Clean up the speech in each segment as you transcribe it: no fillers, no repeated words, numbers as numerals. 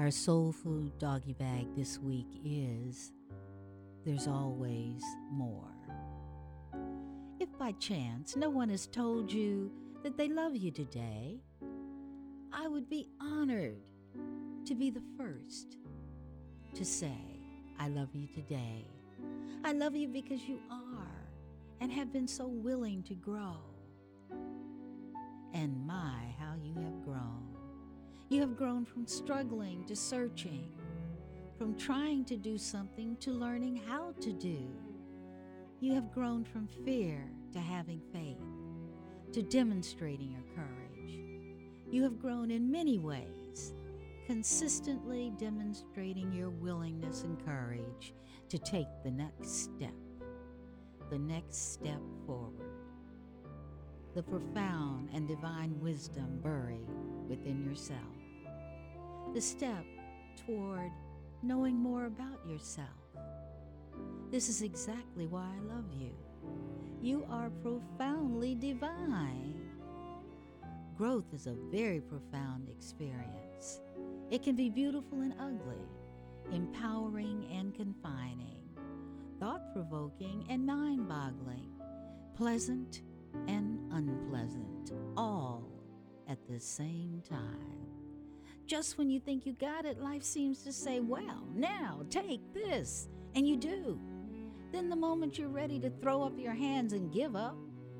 Our soul food doggy bag this week is There's Always More. If by chance no one has told you that they love you today, I would be honored to be the first to say, I love you today. I love you because you are and have been so willing to grow. And my, how you have grown. You have grown from struggling to searching, from trying to do something to learning how to do. You have grown from fear to having faith, to demonstrating your courage. You have grown in many ways, consistently demonstrating your willingness and courage to take the next step forward. The profound and divine wisdom buried within yourself. The step toward knowing more about yourself. This is exactly why I love you. You are profoundly divine. Growth is a very profound experience. It can be beautiful and ugly, empowering and confining, thought-provoking and mind-boggling, pleasant and unpleasant, all at the same time. Just when you think you got it, life seems to say, well, now take this, and you do. Then the moment you're ready to throw up your hands and give up,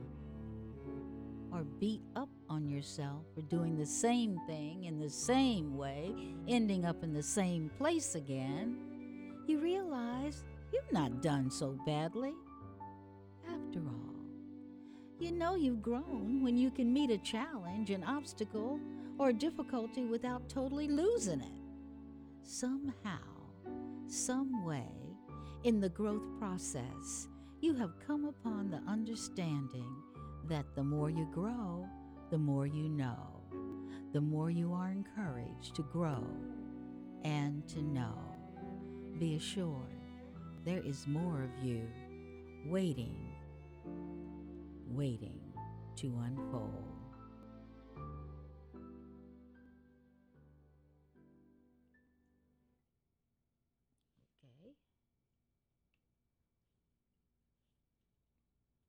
or beat up on yourself for doing the same thing in the same way, ending up in the same place again, you realize you've not done so badly. After all, you know you've grown when you can meet a challenge, an obstacle, or a difficulty without totally losing it. Somehow, some way, in the growth process, you have come upon the understanding that the more you grow, the more you know, the more you are encouraged to grow and to know. Be assured, there is more of you waiting to unfold.